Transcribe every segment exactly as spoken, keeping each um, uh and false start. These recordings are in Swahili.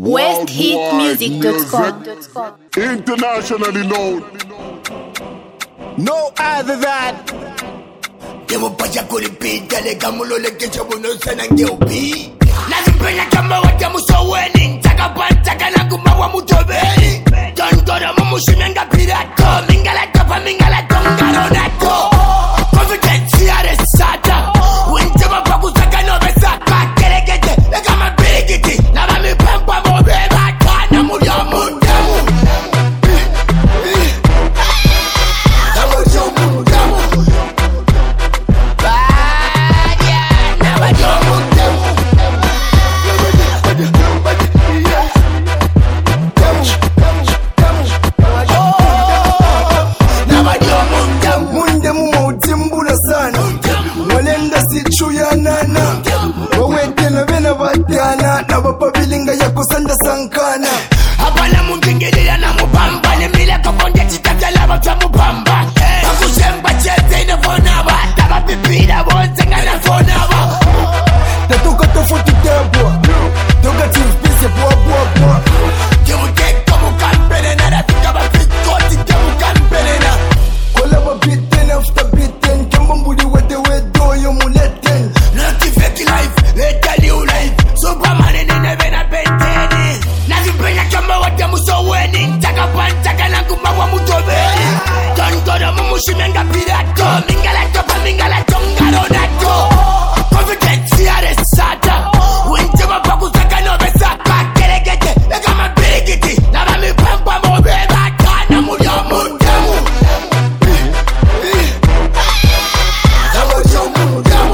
west hit music dot com. Internationally known. No other than Devo paja kulipita le gamulo le kecho bono sana ngeupi. Nazipenya kama wata musoweni ntaka pantaka na kumawa mutobeni. Tondora mumushimanga pirato mingala topa mingala tongaro nato. Confidence ya resata. Wintema pakusaka no besaka kerekete le kama birikiti. Lava mi pampa mo beba kana mulya mundamu. Bilinga ya kusanda sankana Abana mungingilila na mubamba Nimile kukonde chitakela wata mubamba Akushemba chete ina fonaba Taba pipida bonzenga na fonaba Tatuka tofuti debwa Toka chifpise bwa bwa bwa Kimuke komu kampene na Rafika bapikoti kemu kampene na Kola wabiten after biten Kemba mbudi wete wedo yo muleten Lucky fake life, leta new life Superman in the vena penteni Nazipenya kama wata musoweni Ntaka pantaka na kumawa mutobeni Tondora mumushimenga pirato Mingala topa mingala tongaro nato Confidence ya resata Wintema pakusaka no besaka Kerekete, lega mabirikiti Lava mi pampa mo beba Kana mulya mundamu Lava yo mundamu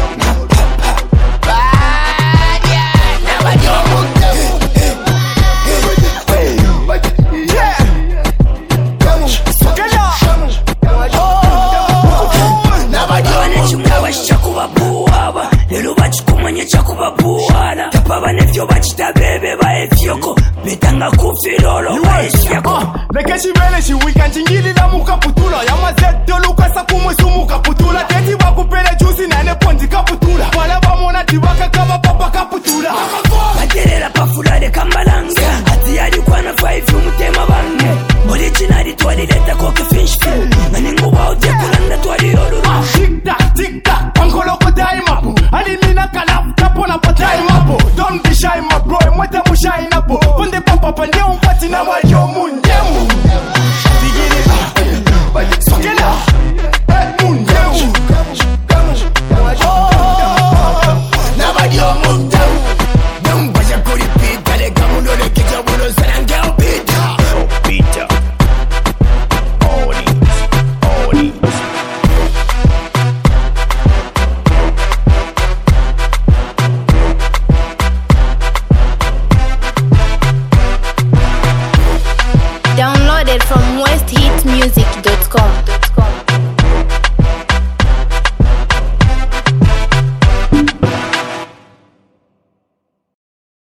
Betanga kufirolo baishako Leke shivele shiwika nchingili la muka putula Yama zeto luka sakumwe sumuka putula Teti wakupele juzi nane ponzi kaputula Wala wamona tiwaka kama papa kaputula Baterera pafula